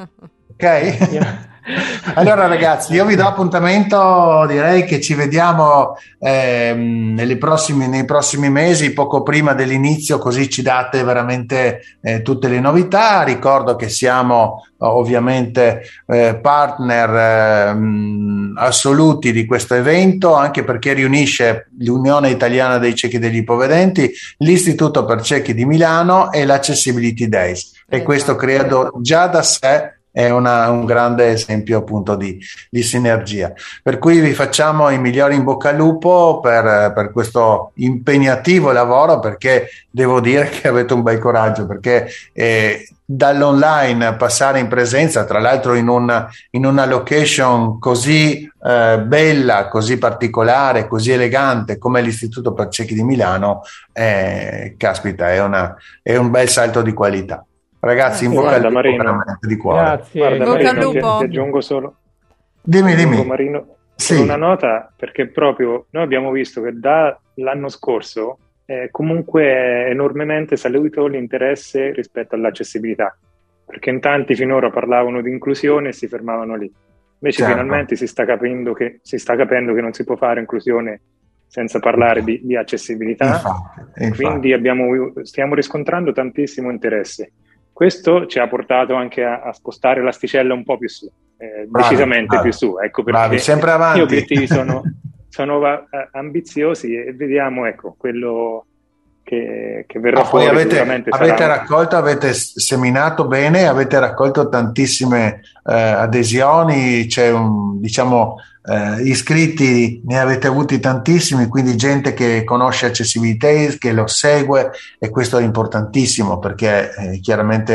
Ok? Allora ragazzi, io vi do appuntamento, direi che ci vediamo ehm, nei, prossimi, nei prossimi mesi, poco prima dell'inizio, così ci date veramente eh, tutte le novità. Ricordo che siamo ovviamente eh, partner eh, assoluti di questo evento, anche perché riunisce l'Unione Italiana dei Ciechi e degli Ipovedenti, l'Istituto per Ciechi di Milano e l'Accessibility Days, e questo credo già da sé è una, un grande esempio appunto di, di sinergia. Per cui vi facciamo i migliori in bocca al lupo per, per questo impegnativo lavoro, perché devo dire che avete un bel coraggio, perché eh, dall'online passare in presenza, tra l'altro in una, in una location così eh, bella, così particolare, così elegante come l'Istituto per Ciechi di Milano, eh, caspita, è, una, è un bel salto di qualità. Ragazzi, in bocca al lupo, veramente di cuore. Grazie. Guarda, Marino, Marino, ti, ti aggiungo solo, dimmi, dimmi. Marino, sì. una nota, perché proprio noi abbiamo visto che dall'anno scorso eh, comunque è enormemente salito l'interesse rispetto all'accessibilità, perché in tanti finora parlavano di inclusione e si fermavano lì. Invece certo. Finalmente si sta capendo che si sta capendo che non si può fare inclusione senza parlare di, di accessibilità. Infatti, infatti. Quindi abbiamo, stiamo riscontrando tantissimo interesse. Questo ci ha portato anche a, a spostare l'asticella un po' più su, eh, bravi, decisamente bravi. più su. Ecco perché bravi, sempre avanti. Gli obiettivi sono, sono uh, ambiziosi e vediamo, ecco, quello che, che verrà ah, fuori. Poi avete, avete sarà... raccolto, avete seminato bene, avete raccolto tantissime eh, adesioni, c'è un, diciamo, eh, iscritti ne avete avuti tantissimi, quindi gente che conosce Accessibility, che lo segue, e questo è importantissimo perché eh, chiaramente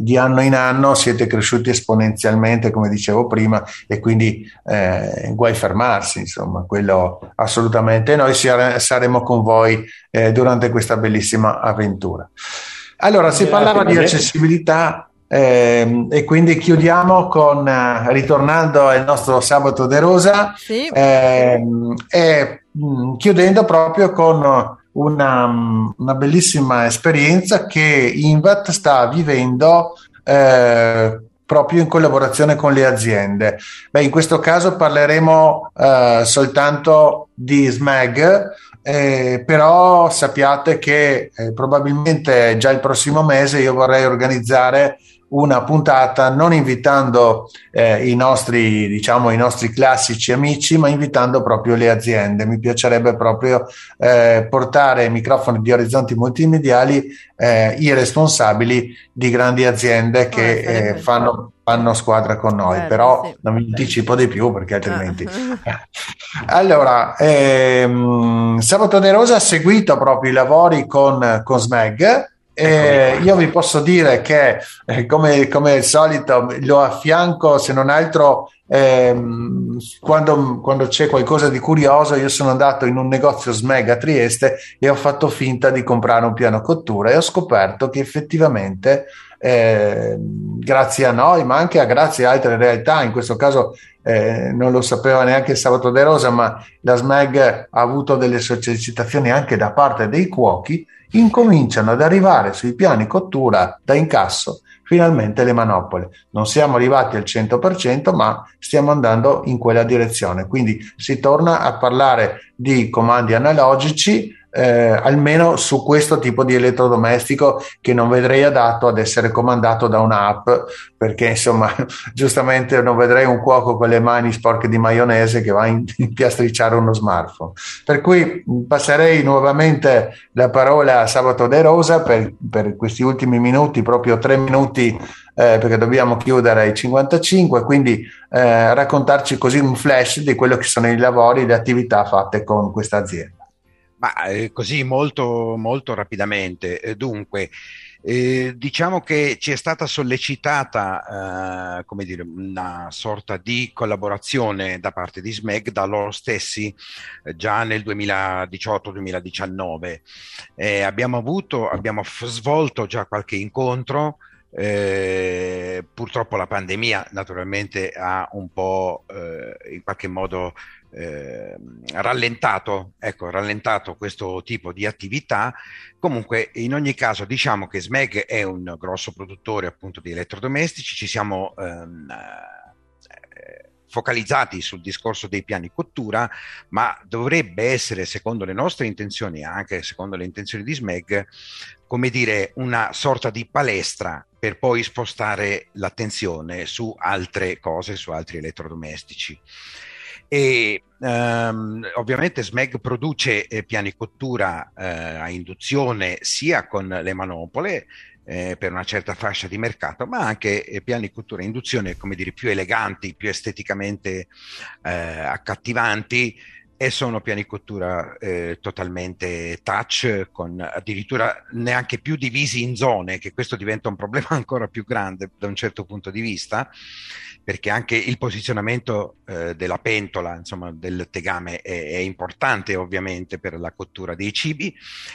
di anno in anno siete cresciuti esponenzialmente, come dicevo prima, e quindi eh, guai fermarsi, insomma, quello assolutamente. Noi saremo con voi eh, durante questa bellissima avventura. Allora, si parlava di accessibilità eh, e quindi chiudiamo con, eh, ritornando al nostro Sabato de Rosa, sì. eh, e mh, chiudendo proprio con una, una bellissima esperienza che Invat sta vivendo eh, proprio in collaborazione con le aziende. Beh, in questo caso parleremo eh, soltanto di SMAG, eh, però sappiate che eh, probabilmente già il prossimo mese io vorrei organizzare una puntata non invitando eh, i nostri, diciamo, i nostri classici amici, ma invitando proprio le aziende. Mi piacerebbe proprio eh, portare ai microfoni di Orizzonti Multimediali eh, i responsabili di grandi aziende che eh, fanno, fanno squadra con noi, bello, però sì. Non mi anticipo di più perché altrimenti... Allora, ehm, Sabato de Rosa ha seguito proprio i lavori con, con SMAG. Eh, io vi posso dire che eh, come, come al solito lo affianco, se non altro ehm, quando, quando c'è qualcosa di curioso. Io sono andato in un negozio SMAG a Trieste e ho fatto finta di comprare un piano cottura e ho scoperto che effettivamente eh, grazie a noi, ma anche a grazie a altre realtà, in questo caso eh, non lo sapeva neanche il Sabato de Rosa, ma la SMAG ha avuto delle sollecitazioni anche da parte dei cuochi. Incominciano ad arrivare sui piani cottura da incasso finalmente le manopole. Non siamo arrivati al cento per cento, ma stiamo andando in quella direzione, quindi si torna a parlare di comandi analogici, eh, almeno su questo tipo di elettrodomestico, che non vedrei adatto ad essere comandato da un'app, perché insomma giustamente non vedrei un cuoco con le mani sporche di maionese che va a impiastricciare uno smartphone. Per cui passerei nuovamente la parola a Sabato de Rosa per, per questi ultimi minuti, proprio tre minuti, eh, perché dobbiamo chiudere ai cinquantacinque, quindi eh, raccontarci così un flash di quello che sono i lavori, le attività fatte con questa azienda. Ma eh, così molto, molto rapidamente. Eh, dunque, eh, diciamo che ci è stata sollecitata eh, come dire, una sorta di collaborazione da parte di SMAG da loro stessi eh, già nel duemiladiciotto duemiladiciannove. Eh, abbiamo avuto, abbiamo f- svolto già qualche incontro. Eh, purtroppo la pandemia naturalmente ha un po' eh, in qualche modo eh, rallentato, ecco, rallentato questo tipo di attività. Comunque, in ogni caso, diciamo che SMAG è un grosso produttore appunto di elettrodomestici. Ci siamo ehm, eh, focalizzati sul discorso dei piani cottura, ma dovrebbe essere, secondo le nostre intenzioni, anche secondo le intenzioni di SMAG, come dire, una sorta di palestra per poi spostare l'attenzione su altre cose, su altri elettrodomestici. E um, ovviamente SMAG produce eh, piani cottura eh, a induzione sia con le manopole eh, per una certa fascia di mercato, ma anche eh, piani cottura a induzione, come dire, più eleganti, più esteticamente eh, accattivanti, e sono piani cottura eh, totalmente touch, con addirittura neanche più divisi in zone, che questo diventa un problema ancora più grande da un certo punto di vista, perché anche il posizionamento eh, della pentola, insomma del tegame, è, è importante ovviamente per la cottura dei cibi.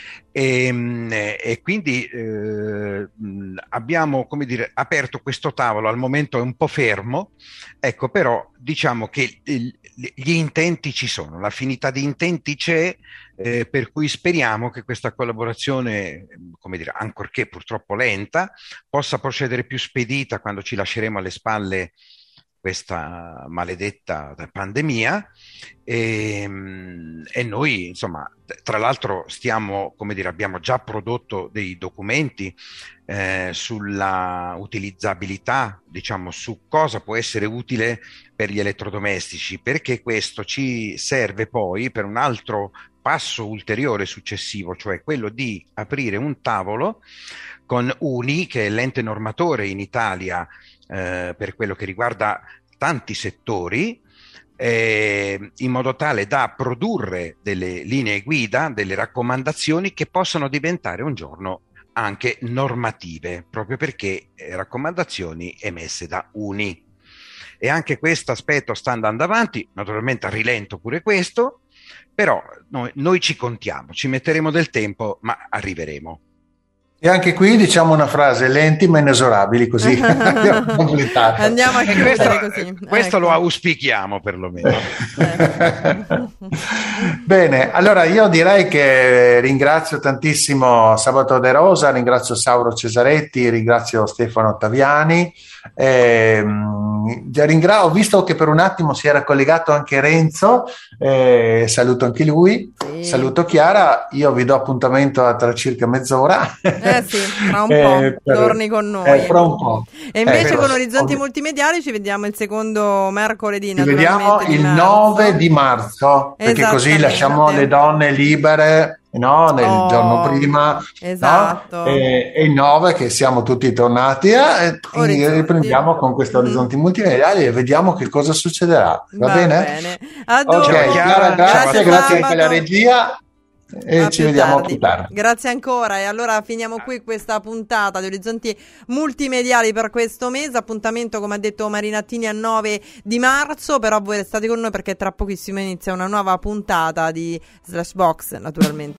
E, e quindi eh, abbiamo, come dire, aperto questo tavolo. Al momento è un po' fermo, ecco, però diciamo che il, gli intenti ci sono, l'affinità di intenti c'è, eh, per cui speriamo che questa collaborazione, come dire, ancorché purtroppo lenta, possa procedere più spedita quando ci lasceremo alle spalle questa maledetta pandemia. E, e noi, insomma, tra l'altro stiamo, come dire, abbiamo già prodotto dei documenti eh, sulla utilizzabilità, diciamo, su cosa può essere utile per gli elettrodomestici, perché questo ci serve poi per un altro passo ulteriore successivo, cioè quello di aprire un tavolo con UNI, che è l'ente normatore in Italia eh, per quello che riguarda tanti settori, eh, in modo tale da produrre delle linee guida, delle raccomandazioni che possano diventare un giorno anche normative, proprio perché eh, raccomandazioni emesse da Uni. E anche questo aspetto sta andando avanti, naturalmente a rilento pure questo, però noi, noi ci contiamo, ci metteremo del tempo, ma arriveremo. E anche qui diciamo una frase: lenti ma inesorabili, così andiamo a completare. Andiamo a chiudere questo, così. Questo ecco. lo auspichiamo perlomeno. Bene, allora io direi che ringrazio tantissimo Sabato De Rosa, ringrazio Sauro Cesaretti, ringrazio Stefano Ottaviani. Eh, ringra- ho visto che per un attimo si era collegato anche Renzo, eh, saluto anche lui, sì. Saluto Chiara, io vi do appuntamento tra circa mezz'ora. Eh sì, fra un po', eh, per, torni con noi. Eh, fra un po'. E invece eh, con Orizzonti ovvi- Multimediali ci vediamo il secondo mercoledì. Ci vediamo il nove di marzo, perché così lasciamo le donne libere, no? Nel oh, giorno prima, esatto. No? E, e il nove che siamo tutti tornati e riprendiamo con questo Orizzonti Multimediali e vediamo che cosa succederà. Va, Va bene? bene. Adoro. Ok, Chiara, grazie, grazie, grazie anche alla regia. E a ci più vediamo tardi. più tardi. Grazie ancora. E allora finiamo qui questa puntata di Orizzonti Multimediali per questo mese. Appuntamento, come ha detto Marinattini, a nove di marzo. Però voi restate con noi perché tra pochissimo inizia una nuova puntata di Slashbox, naturalmente.